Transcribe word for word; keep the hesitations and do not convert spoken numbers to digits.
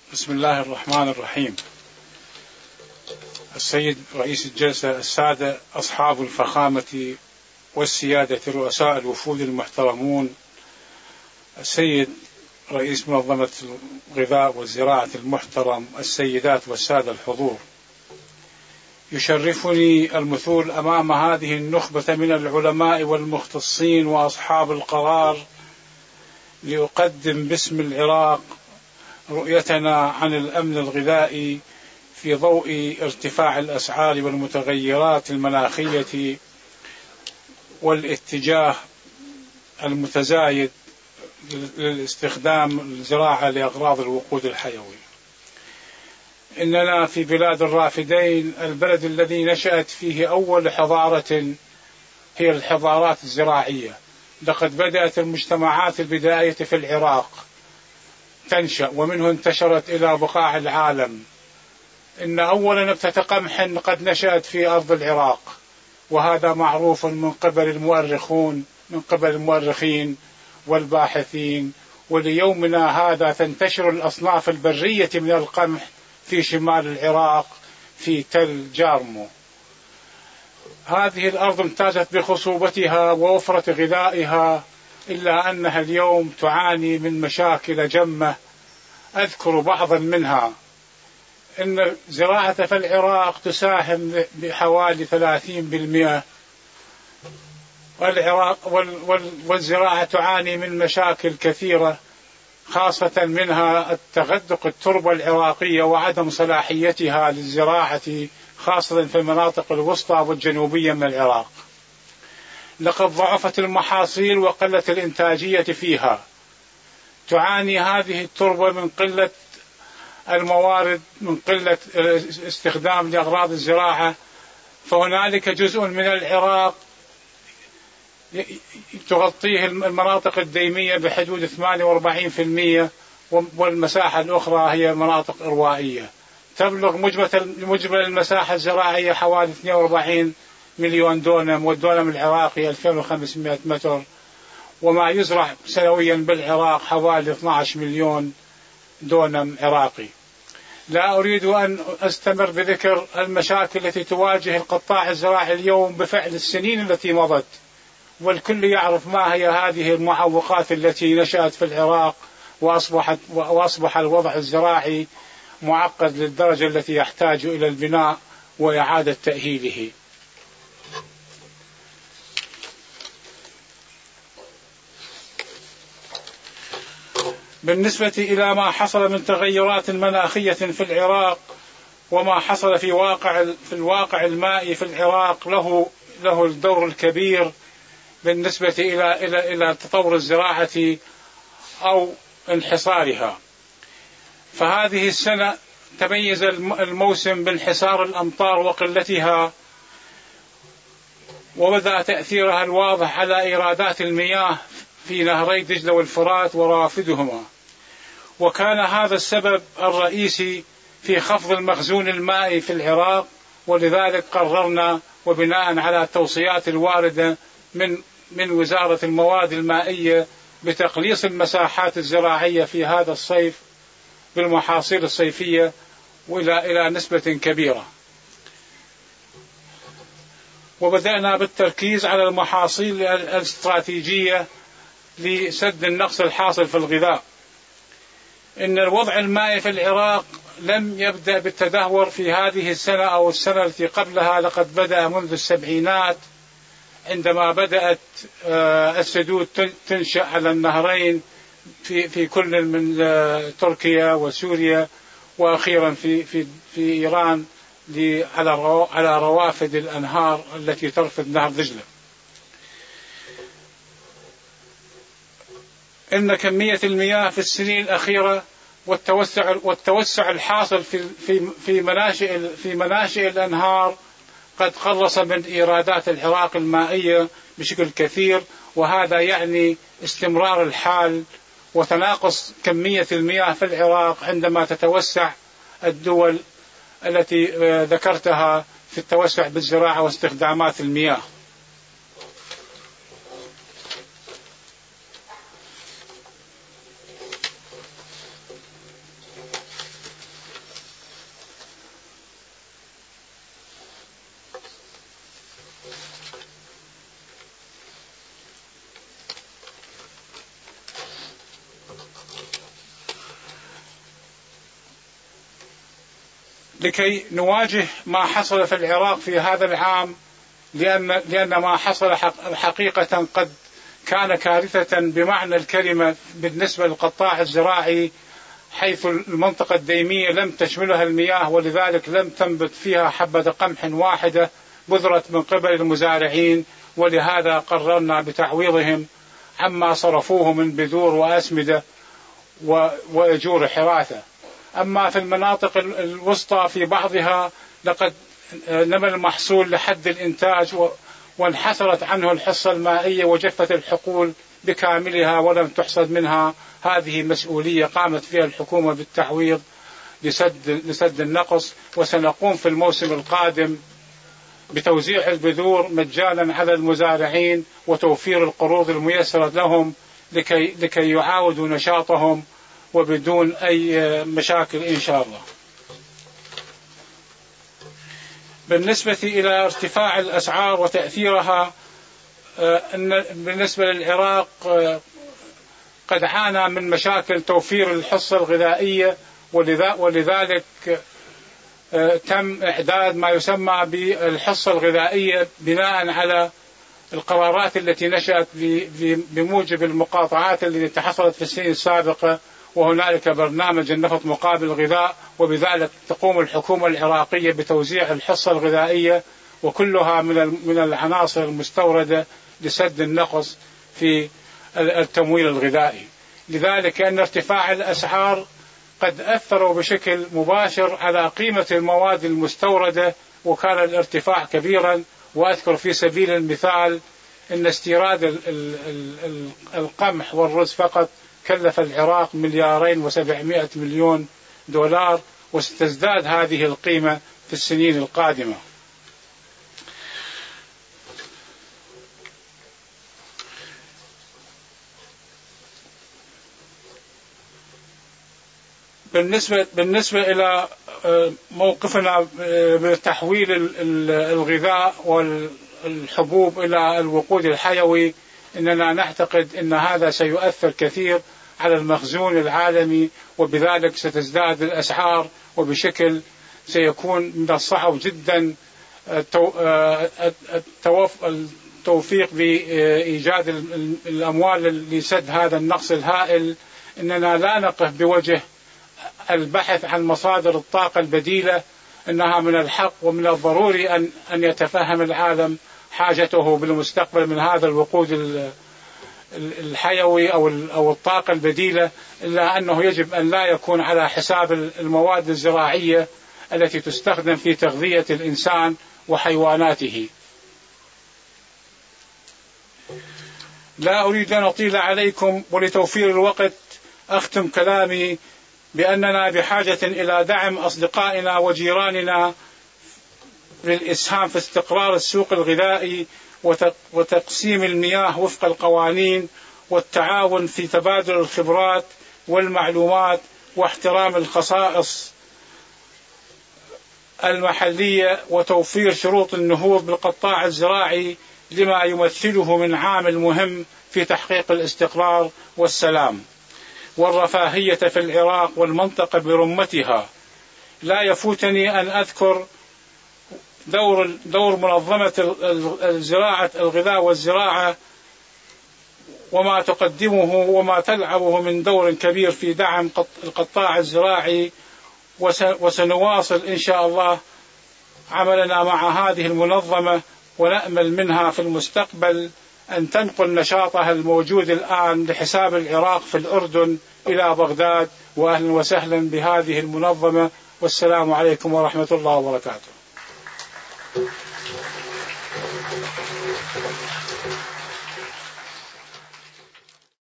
بسم الله الرحمن الرحيم. السيد رئيس الجلسة، السادة أصحاب الفخامة والسيادة، رؤساء الوفود المحترمون، السيد رئيس منظمة الغذاء والزراعة المحترم، السيدات والسادة الحضور، يشرفني المثول أمام هذه النخبة من العلماء والمختصين وأصحاب القرار لأقدم باسم العراق رؤيتنا عن الأمن الغذائي في ضوء ارتفاع الأسعار والمتغيرات المناخية والاتجاه المتزايد لاستخدام الزراعة لأغراض الوقود الحيوي. إننا في بلاد الرافدين، البلد الذي نشأت فيه أول حضارة هي الحضارات الزراعية. لقد بدأت المجتمعات البدائية في العراق تنشأ، ومنه انتشرت إلى بقاع العالم. إن أول نبتة قمح قد نشأت في أرض العراق، وهذا معروف من قبل المؤرخون من قبل المؤرخين والباحثين. وليومنا هذا تنتشر الأصناف البرية من القمح في شمال العراق في تل جارمو. هذه الأرض امتازت بخصوبتها ووفرة غذائها، إلا أنها اليوم تعاني من مشاكل جمة. أذكر بعضا منها: إن زراعة في العراق تساهم بحوالي ثلاثين بالمئة، والعراق والزراعة تعاني من مشاكل كثيرة، خاصة منها التغدق التربة العراقية وعدم صلاحيتها للزراعة، خاصة في المناطق الوسطى والجنوبية من العراق. لقد ضعفت المحاصيل وقلة الإنتاجية فيها. تعاني هذه التربة من قلة الموارد، من قلة استخدام لأغراض الزراعة. فهنالك جزء من العراق تغطيه المناطق الديمية بحدود ثمانية وأربعين بالمئة، والمساحة الأخرى هي مناطق إروائية. تبلغ مجمل المساحة الزراعية حوالي اثنين وأربعين مليون دونم، والدونم العراقي ألفين وخمسمئة متر، وما يزرع سنويا بالعراق حوالي اثني عشر مليون دونم عراقي. لا أريد أن أستمر بذكر المشاكل التي تواجه القطاع الزراعي اليوم بفعل السنين التي مضت، والكل يعرف ما هي هذه المعوقات التي نشأت في العراق، وأصبحت وأصبح الوضع الزراعي معقد للدرجة التي يحتاج إلى البناء وإعادة تأهيله. بالنسبة إلى ما حصل من تغيرات مناخية في العراق، وما حصل في واقع في الواقع المائي في العراق، له له الدور الكبير بالنسبة إلى إلى إلى تطور الزراعة أو انحصارها. فهذه السنة تميز الموسم بانحسار الأمطار وقلتها، وبدأ تأثيرها الواضح على إيرادات المياه في نهري دجلة والفرات ورافدهما. وكان هذا السبب الرئيسي في خفض المخزون المائي في العراق، ولذلك قررنا وبناء على التوصيات الواردة من من وزارة المواد المائية بتقليص المساحات الزراعية في هذا الصيف بالمحاصيل الصيفية وإلى إلى نسبة كبيرة. وبدأنا بالتركيز على المحاصيل الاستراتيجية لسد النقص الحاصل في الغذاء. إن الوضع المائي في العراق لم يبدأ بالتدهور في هذه السنة أو السنة التي قبلها، لقد بدأ منذ السبعينات، عندما بدأت السدود تنشأ على النهرين في في كل من تركيا وسوريا، وأخيرا في في في إيران على على روافد الأنهار التي ترفد نهر دجلة. إن كمية المياه في السنين الأخيرة والتوسع والتوسع الحاصل في في في مناشئ في مناشئ الأنهار قد قلص من إيرادات العراق المائية بشكل كثير، وهذا يعني استمرار الحال وتناقص كمية المياه في العراق عندما تتوسع الدول التي ذكرتها في التوسع بالزراعة واستخدامات المياه. لكي نواجه ما حصل في العراق في هذا العام، لأن لأن ما حصل حقيقة قد كان كارثة بمعنى الكلمة بالنسبة للقطاع الزراعي، حيث المنطقة الديمية لم تشملها المياه، ولذلك لم تنبت فيها حبة قمح واحدة بذرت من قبل المزارعين، ولهذا قررنا بتعويضهم عما صرفوه من بذور وأسمدة وأجور حراثة. أما في المناطق الوسطى في بعضها لقد نمى المحصول لحد الإنتاج وانحسرت عنه الحصة المائية وجفت الحقول بكاملها ولم تحصد منها. هذه مسؤولية قامت فيها الحكومة بالتعويض لسد, لسد النقص، وسنقوم في الموسم القادم بتوزيع البذور مجانا على المزارعين وتوفير القروض الميسرة لهم لكي, لكي يعاودوا نشاطهم وبدون أي مشاكل إن شاء الله. بالنسبة إلى ارتفاع الأسعار وتأثيرها، أن بالنسبة للعراق قد عانى من مشاكل توفير الحصة الغذائية، ولذلك تم إعداد ما يسمى بالحصة الغذائية بناء على القرارات التي نشأت بموجب المقاطعات التي حصلت في السنين السابقة، وهنالك برنامج النفط مقابل الغذاء، وبذلك تقوم الحكومة العراقية بتوزيع الحصة الغذائية وكلها من من العناصر المستوردة لسد النقص في التمويل الغذائي. لذلك أن ارتفاع الأسعار قد أثروا بشكل مباشر على قيمة المواد المستوردة، وكان الارتفاع كبيرا. وأذكر في سبيل المثال أن استيراد القمح والرز فقط كلف العراق مليارين وسبعمائة مليون دولار، وستزداد هذه القيمة في السنين القادمة. بالنسبة بالنسبة إلى موقفنا بتحويل الغذاء والحبوب إلى الوقود الحيوي، إننا نعتقد أن هذا سيؤثر كثير على المخزون العالمي، وبذلك ستزداد الأسعار، وبشكل سيكون من الصعب جدا التوفيق بإيجاد الأموال لسد هذا النقص الهائل. إننا لا نقف بوجه البحث عن مصادر الطاقة البديلة، إنها من الحق ومن الضروري أن أن يتفهم العالم حاجته بالمستقبل من هذا الوقود الحيوي أو أو الطاقة البديلة، إلا أنه يجب أن لا يكون على حساب المواد الزراعية التي تستخدم في تغذية الإنسان وحيواناته. لا أريد أن أطيل عليكم، ولتوفير الوقت أختم كلامي بأننا بحاجة إلى دعم أصدقائنا وجيراننا للإسهام في استقرار السوق الغذائي وتقسيم المياه وفق القوانين، والتعاون في تبادل الخبرات والمعلومات، واحترام الخصائص المحلية، وتوفير شروط النهوض بالقطاع الزراعي لما يمثله من عامل مهم في تحقيق الاستقرار والسلام والرفاهية في العراق والمنطقة برمتها. لا يفوتني أن أذكر دور دور منظمة الزراعة الغذاء والزراعة وما تقدمه وما تلعبه من دور كبير في دعم القطاع الزراعي، وسنواصل إن شاء الله عملنا مع هذه المنظمة، ونأمل منها في المستقبل أن تنقل نشاطها الموجود الآن لحساب العراق في الأردن إلى بغداد. وأهلا وسهلا بهذه المنظمة، والسلام عليكم ورحمة الله وبركاته.